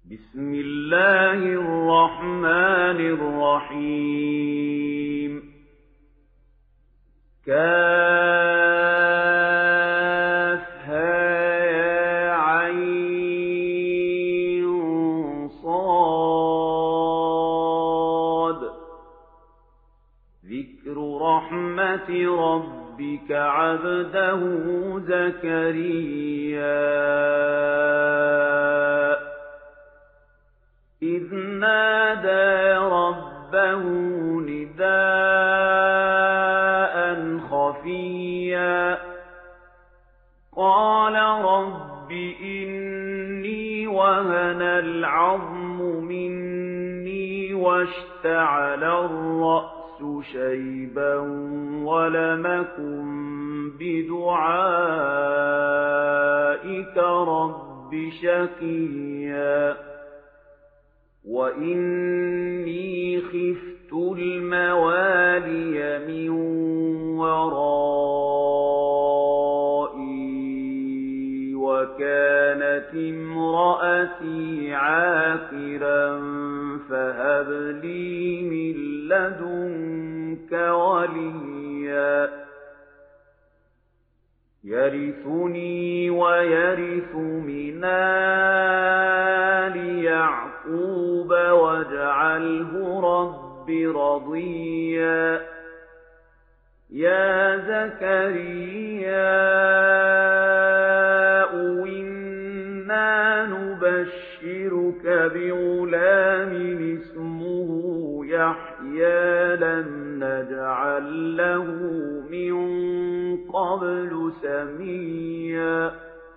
بسم الله الرحمن الرحيم كافها يا عين صاد ذكر رحمة ربك عبده زكريا إذ نادى ربه نداء خفيا قال رب إني وهن العظم مني واشتعل الرأس شيبا ولم أكن بدعائك رب شقيا وإني خفت الموالي من ورائي وكانت امرأتي عاقرا فهب لي من لدنك وليا يرثني ويرث من آل يعقوب واجعله رب رضيا يا زكريا إنا نبشرك بغلام اسمه يحيى لم نجعل له من قبل سميا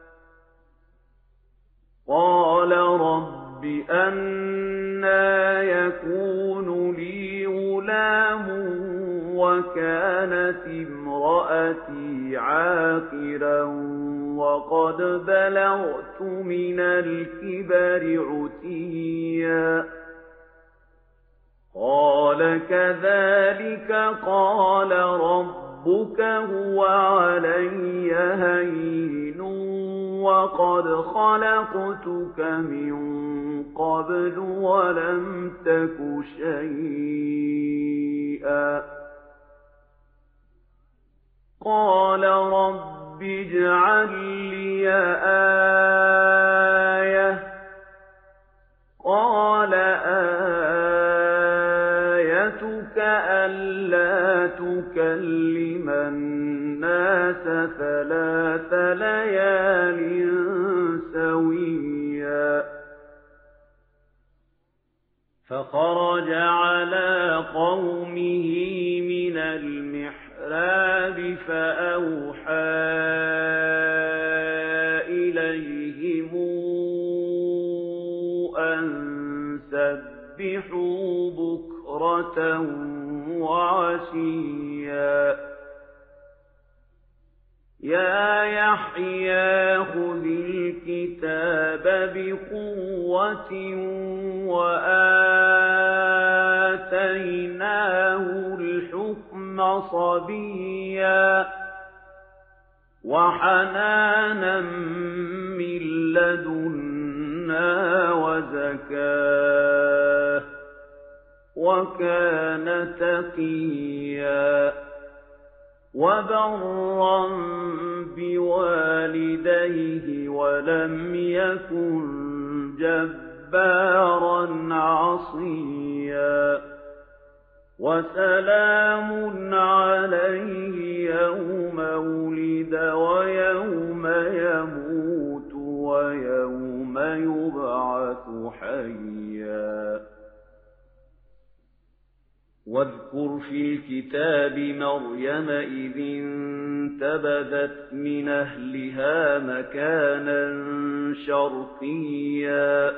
قال رب أنى يكون لي غلام وكانت امرأتي عاقرا وقد بلغت من الكبر عتيا قال كذلك قال ربك هو علي هين وقد خلقتك من قبل ولم تك شيئا قال رب اجعل لي آية قال آيتك ألا تكلم الناس 3 ليال سويا فخرج على قومه من المحراب فأوحى إليهم أن سبحوا بكرة وعشيا يا يحيى خذ الكتاب بقوة وآتيناه الحكم صبيا وحنانا من لدنا وزكاة وكان تقيا وبرا بوالديه ولم يكن جبارا عصيا وسلام عليه يوم ولد ويوم يموت ويوم يبعث حيا واذكر في الكتاب مريم إذ انتبذت من أهلها مكانا شرقيا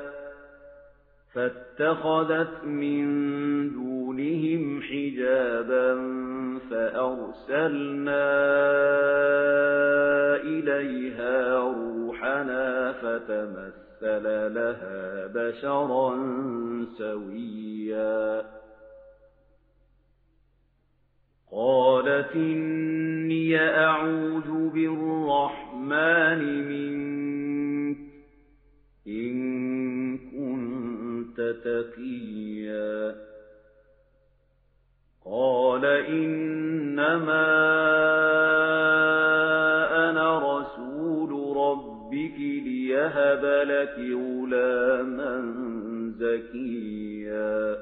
فاتخذت من دونهم حجابا فأرسلنا إليها روحنا فتمثل لها بشرا سويا قالت إني أعوذ بالرحمن منك إن كنت تقيا قال إنما أنا رسول ربك ليهب لك غلاما زكيا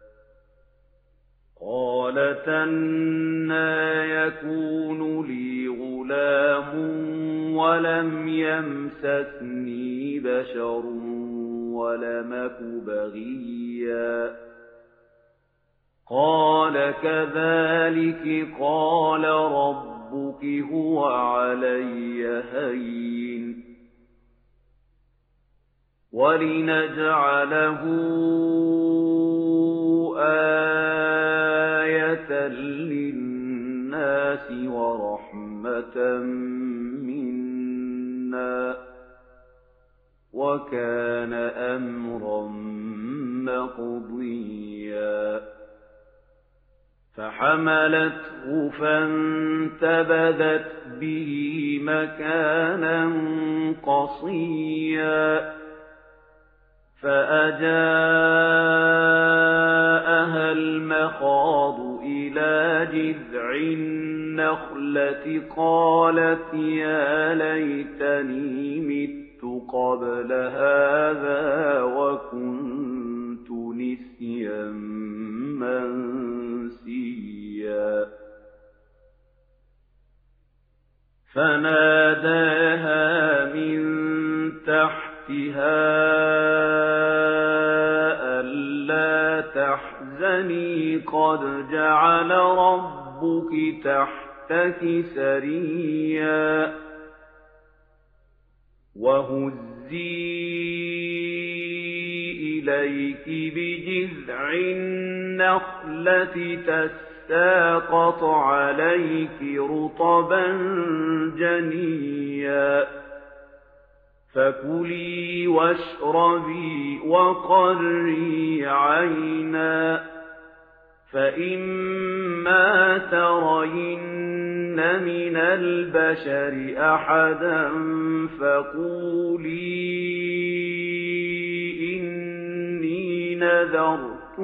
قالت أنى يكون لي غلام ولم يمسسني بشر ولم أك بغيا قال كذلك قال ربك هو علي هين ولنجعله آية للناس ورحمة منا وكان أمرا مقضيا فحملته فانتبذت به مكانا قصيا فأجاءها المخاض إلى جذع النخلة قالت يا ليتني مت قبل هذا وكنت نسيا منسيا فناداها من تحتها ألا تحزني قد جعل ربك تحتك سريا وهزي إليك بجذع النخلة تساقط عليك رطبا جنيا فكلي واشربي وقري عينا فإما ترين من البشر أحدا فقولي إني نذرت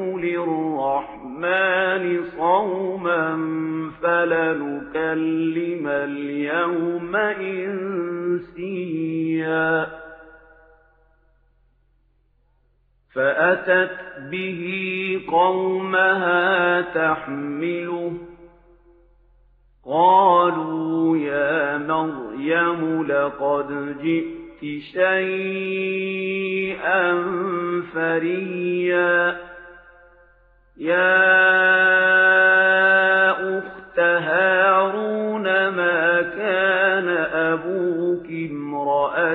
للرحمن صوما فلنكلم اليوم إنسيا فأتت به قومها تحمله قالوا يا مريم لقد جئت شيئا فريا يا أخت هارون ما كان أبوك امرأ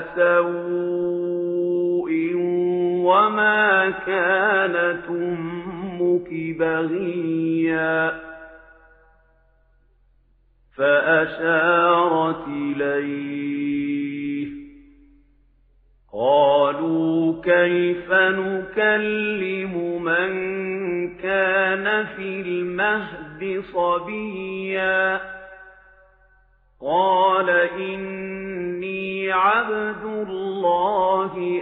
سوء وما كانت أمك بغيا فأشارت إليه قالوا كيف نكلم من كان في المهد صبيا قال إني عبد الله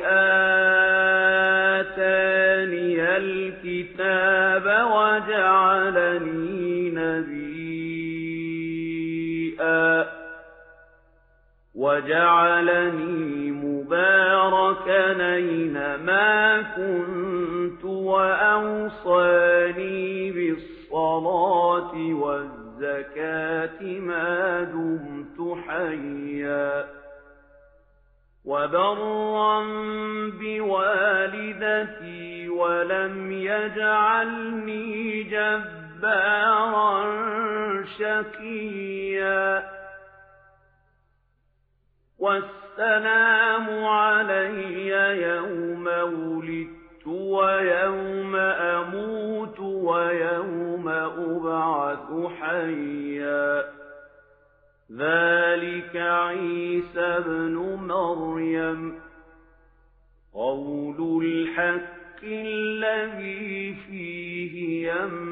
آتاني الكتاب وجعلني مباركا أينما كنت وأوصاني بالصلاة والزكاة ما دمت حيا وبرا بوالدتي ولم يجعلني جبارا شقيا والسلام علي يوم ولدت ويوم أموت ويوم أبعث حيا ذلك عيسى ابن مريم قول الحق الذي فيه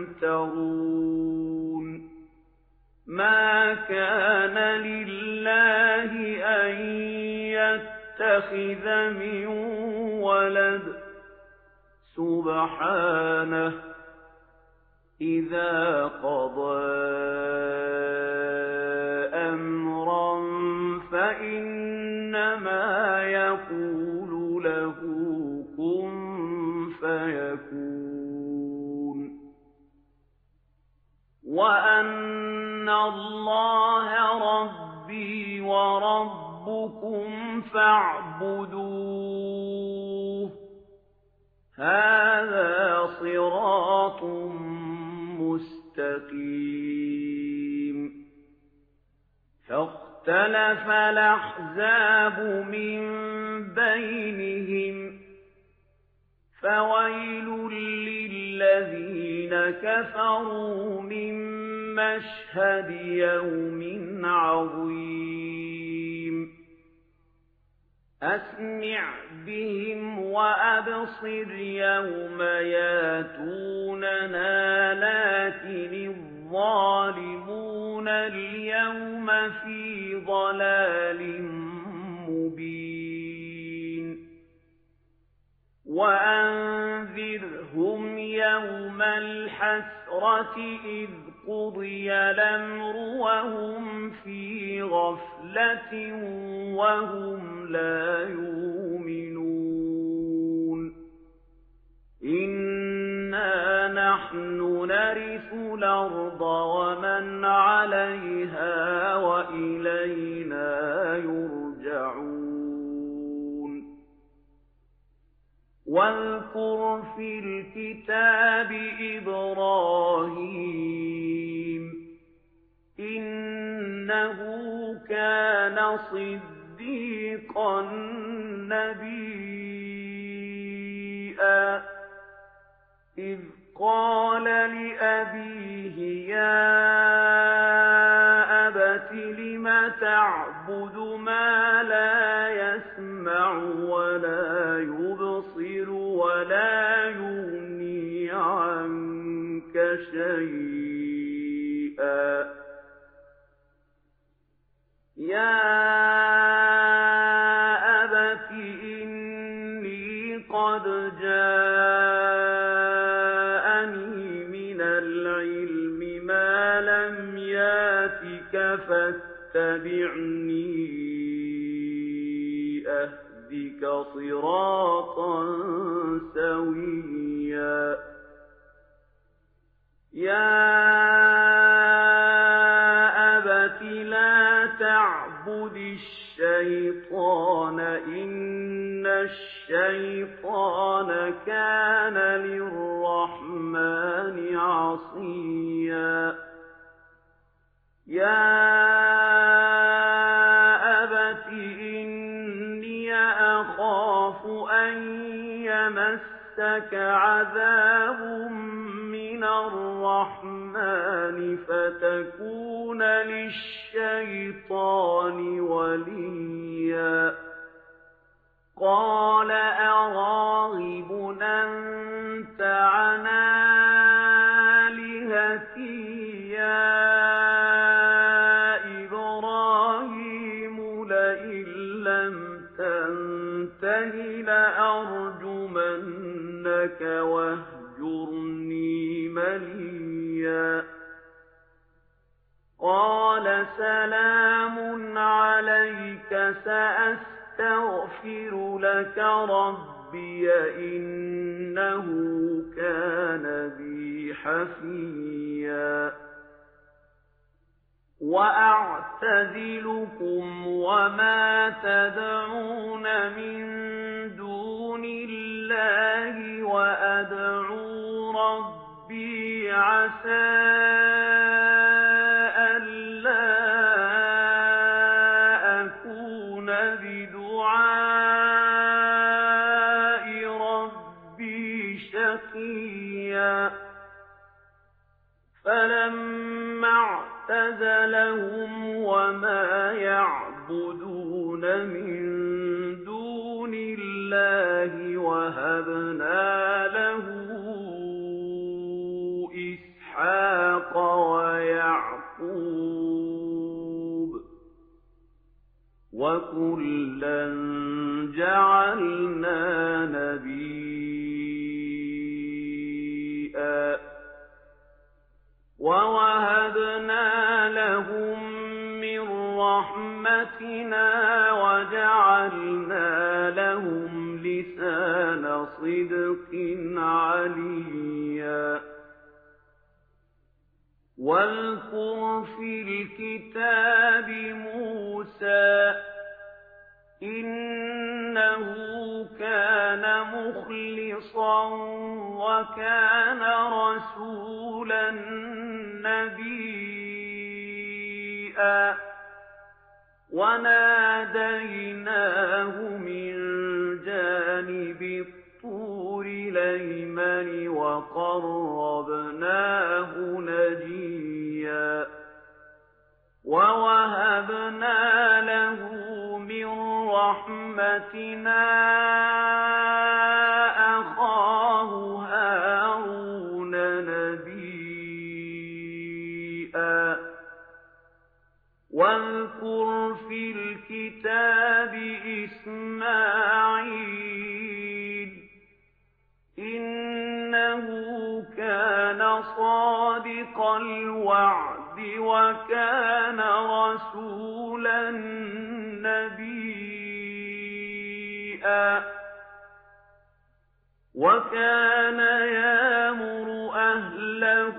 يمترون ما كان لله أن يتخذ من ولد سبحانه إذا قضى أمرا فإنما يقول له كن فيكون وأن الله ربي وربكم فاعبدوه هذا صراط مستقيم فاختلف الأحزاب من بينهم فويل للذين كفروا من مشهد يوم عظيم أسمع بهم وأبصر يوم ياتوننا لكن الظالمون اليوم في ضلال مبين وأنذرهم يوم الحسرة إذ قضي الأمر وهم في غفلة وهم لا يؤمنون إنا نحن نرث الأرض ومن عليها وإلينا يرجعون واذكر في الكتاب إبراهيم إنه كان صديقا نبيا إذ قال لأبيه يا أبت لم تعبد ما لا يسمع ولا يبصر ولا يغني عنك شيئا يا أبت إني قد جاءني من العلم ما لم ياتك فاتبعني أهدك صراطا سويا يا أبت لا تعبد الشيطان إن الشيطان كان للرحمن عصيا يا أبت إني أخاف أن يمسك عذاب من الرحمن فتكون للشيطان وليا قال أراغب أنت عن آلهتي يا إبراهيم لئن لم تنته لأرجمنك واهجرني مليا قال سلام عليك سأستغفر لك ربي إنه كان بي حفيا وأعتزلكم وما تدعون من دون الله وأدعو ربي عسى ألا أكون بدعاء ربي شقيا فلما اعتزلهم وما يعبدون من دون الله وهبنا له إسحاق ويعقوب وكلا جعلنا نبيا وجعلنا لهم لسان صدق عليا واذكر في الكتاب موسى إنه كان مخلصا وكان رسولا نبيا وناديناه من جانب الطور الأيمن وقربناه نجيا ووهبنا له من رحمتنا أخاه هارون نبيا واذكر في الكتاب إسماعيل إنه كان صادق الوعد وكان رسولا نبيا وكان يأمر أهله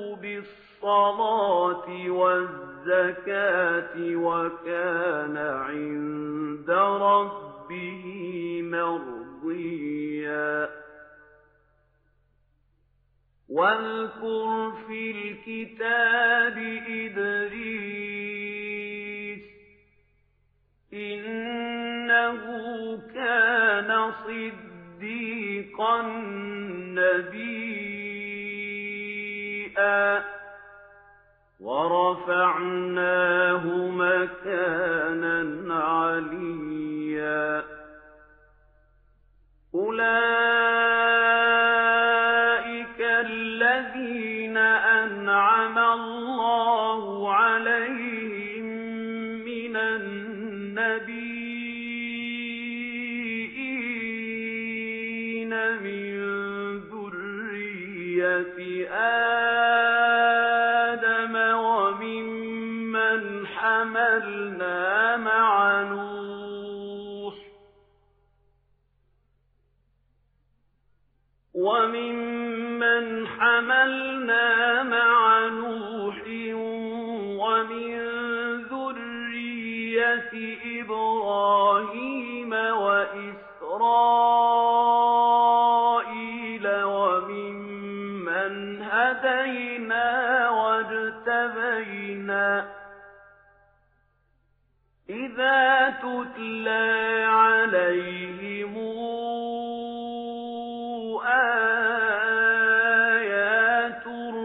بالصلاة والزكاة وكان عند ربه مرضيا واذكر في الكتاب إدريس إنه كان صديقا نبيا ورفعناه مكانا عليا أولئك الذين أنعم الله عليهم من النبيين من ذرية آدم وممن حملنا مع نوح ومن ذرية إبراهيم وإسرائيل وممن هدينا واجتبينا إذا تتلى عليهم آيات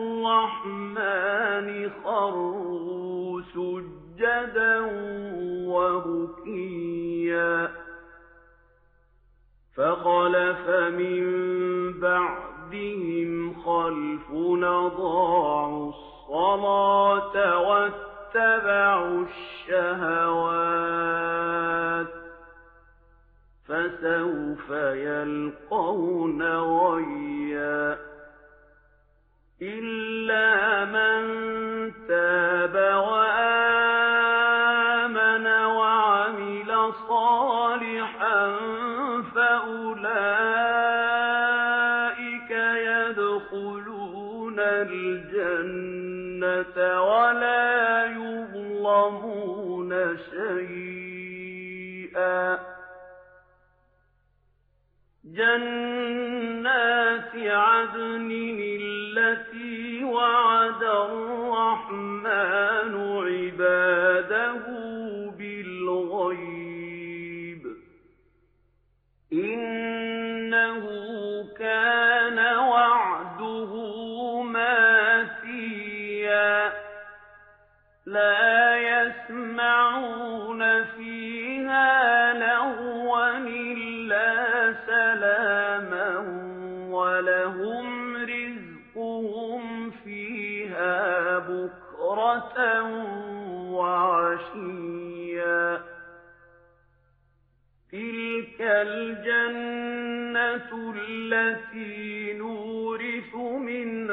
الرحمن خروا سجدا وبكيا فخلف من بعدهم خلف أضاعوا الصلاة واتبعوا الشهوات فسوف يلقون غيا إلا من تاب وآمن وعمل صالحا فأولئك يدخلون الجنة ولا يظلمون شيئا جنات عدن التي وعد الرحمن عباده بالغيب إنه كان وعده ماتيا لا يسمعون فيها لغوا إلا سلاما ولهم رزقهم فيها بكرة وعشيا تلك الجنة التي نورث من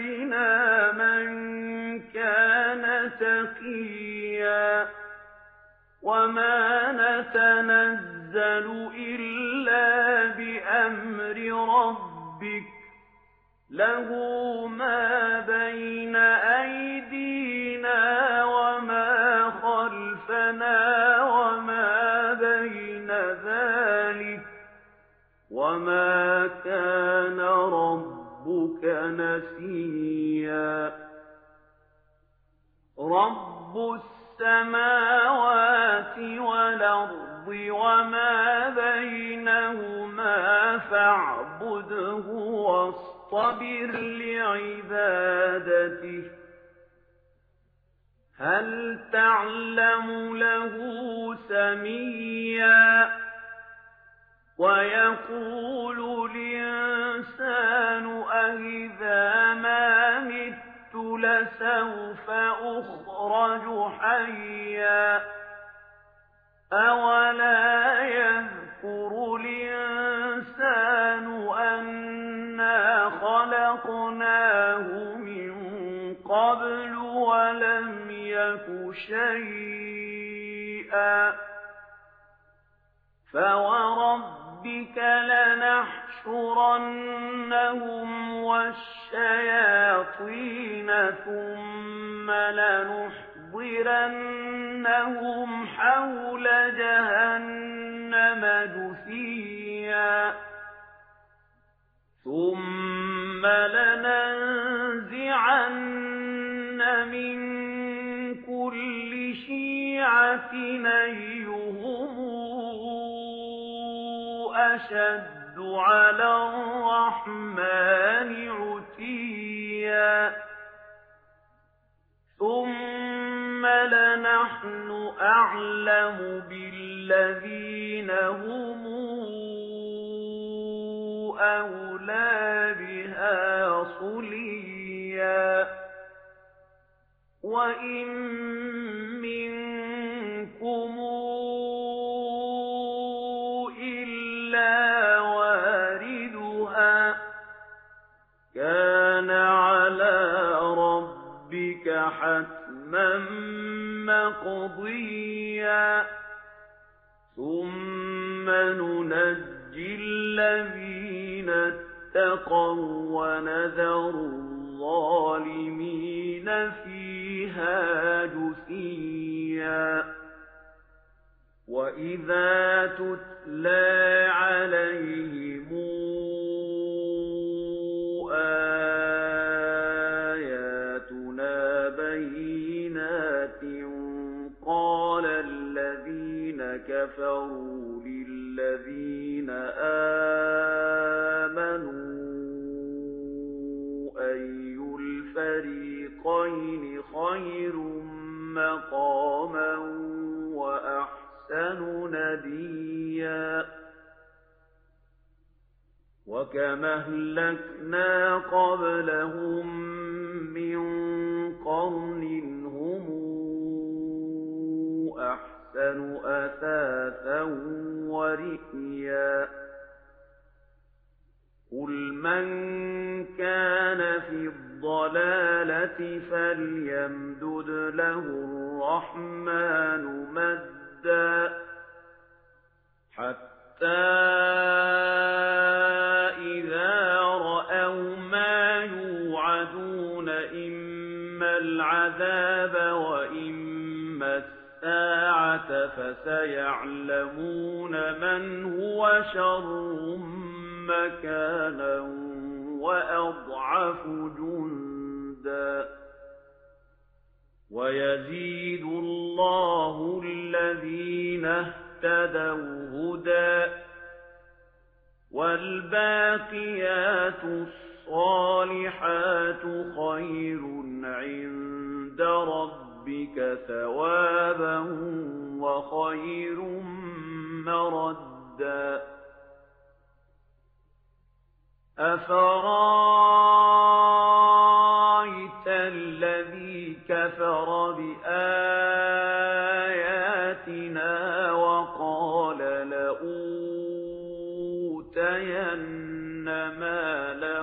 عبادنا من كان تقيا وما نتنزل إلا بأمر ربك له ما بين أيدينا وما خلفنا وما بين ذلك وما كان ربك نسيا رب السماوات والأرض وما بينهما فاعبده واصطبر لعبادته هل تعلم له سميا ويقول الإنسان أإذا ما مت لسوف أخرج حيا أولا يذكر الإنسان أنا خلقناه من قبل ولم يك شيئا فوربك لنحشرنهم والشياطين ثم لنحضرنهم حول جهنم جثيا ثم لننزعن من كل شيعة أيهم أشد على الرحمن عتيا ثم لنحن أعلم بالذين هم أولى بها صليا وإن منكم إلا واردها كان على ربك حتما مقضيا ثم ننجي الذين اتقوا ونذر الظالمين فيها جثيا وإذا تتلى عليهم آياتنا بينات قال الذين كفروا للذين آمنوا أي الفريقين خير مقاما وأحسن نديا وكما أهلكنا قبلهم من قرن هم أحسن أثاثا ورئيا قل من كان في الضلالة فليمدد له الرحمن مدا حتى إذا رأوا ما يوعدون إما العذاب وإما الساعة فسيعلمون من هو شر مكانا وأضعف جندا ويزيد الله الذين اهتدوا هدى والباقيات الصالحات خير عند ربك ثوابا وخير مردا أفرأيت الذي كفر بآياتنا وقال لأوتين مالا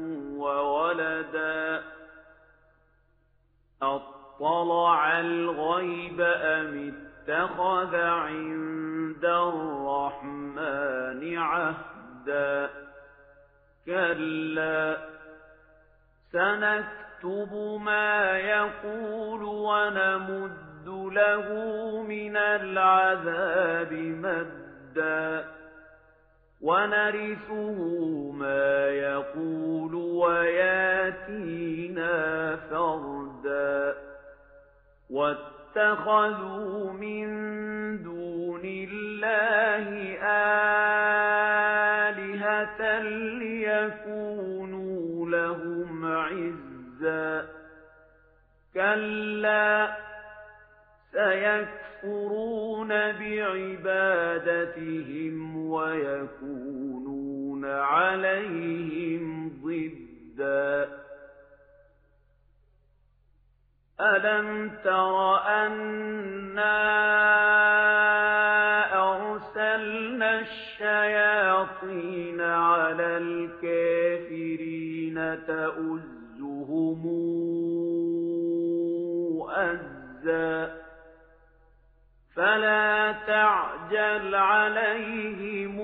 وولدا أطلع الغيب أم اتَّخَذَ عِندَ الرَّحْمَنِ عَهْدًا كَلَّا سَنَكْتُبُ مَا يَقُولُ وَنَمُدُّ لَهُ مِنَ الْعَذَابِ مَدًّا وَنَرِثُهُ مَا يَقُولُ وَيَأْتِينَا فَرْدًا وَاتَّخَذُوا مِن دُونِ اللَّهِ آلِهَةً لِيَكُونُوا لَهُمْ عِزًّا كَلَّا سَيَكْفُرُونَ بِعِبَادَتِهِمْ وَيَكُونُونَ عَلَيْهِمْ ضِدًّا أَلَمْ تَرَ أَنَّا أَرْسَلْنَا الشَّيَاطِينَ عَلَى الْكَافِرِينَ تَؤُزُّهُمْ أَزًّا فَلَا تَعْجَلْ عَلَيْهِمْ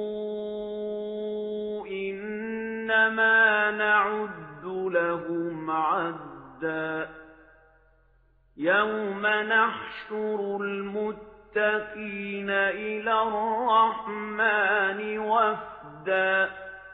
إِنَّمَا نَعُدُّ لَهُمْ عَدًّا يَوْمَ نَحْشُرُ الْمُتَّقِينَ إِلَى الرَّحْمَنِ وَفْدًا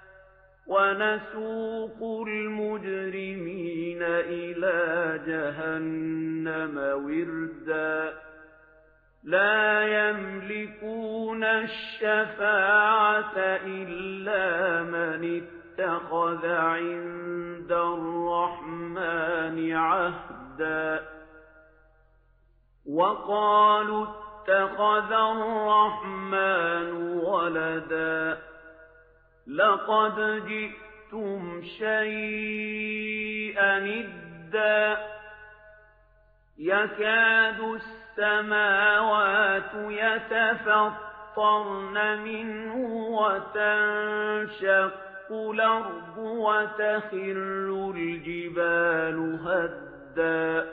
وَنَسُوقُ الْمُجْرِمِينَ إِلَى جَهَنَّمَ وِرْدًا لَا يَمْلِكُونَ الشَّفَاعَةَ إِلَّا مَنِ اتَّخَذَ عِندَ الرَّحْمَنِ عَهْدًا وَقَالُوا اتَّخَذَ الرَّحْمَنُ وَلَدًا لَقَدْ جِئْتُمْ شَيْئًا إِدًّا يَكَادُ السَّمَاوَاتُ يَتَفَطَّرْنَ مِنْهُ وَتَنشَقُّ الْأَرْضُ وَتَخِرُّ الْجِبَالُ هَدًّا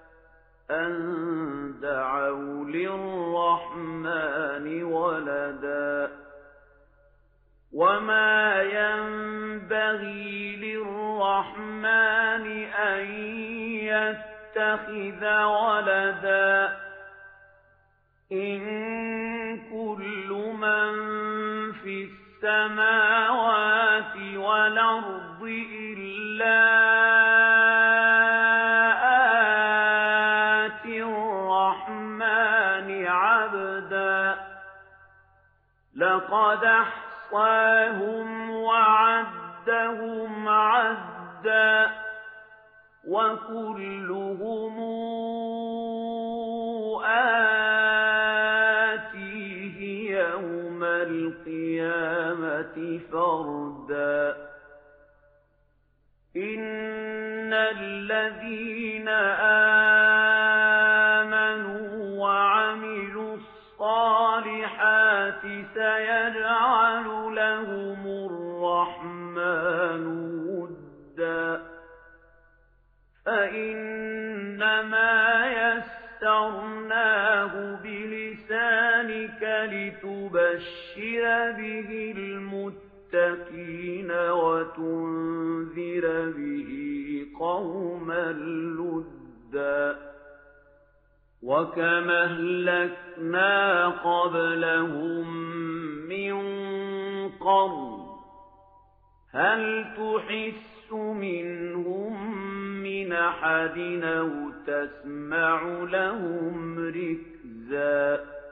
أَن دَعَوْا لِلرَّحْمَنِ وَلَدًا وَمَا يَنبَغِي لِلرَّحْمَنِ أَن يَتَّخِذَ وَلَدًا إِن كُلُّ مَن فِي السَّمَاوَاتِ وَالْأَرْضِ إِلَّا آتِي الرَّحْمَنِ عَبْدًا لَقَدْ أَحْصَاهُمْ وَعَدَّهُمْ عَدًّا وَكُلُّهُمْ آتِيهِ يَوْمَ الْقِيَامَةِ فَرْدًا إِنَّ الَّذِينَ آمَنُوا وَعَمِلُوا الصَّالِحَاتِ سَيَجْعَلُ لَهُمُ الرَّحْمَنُ وُدًّا فَإِنَّمَا يَسَّرْنَاهُ بِلِسَانِكَ لِتُبَشِّرَ بِهِ الْمُتَّقِينَ وَتُنذِرَ بِهِ قَوْمًا لُّدًّا وَكَمْ أَهْلَكْنَا قَبْلَهُم مِّن قَرْنٍ هَلْ تُحِسُّ مِنْهُم مِّنْ أَحَدٍ أَوْ تَسْمَعُ لَهُمْ رِكْزًا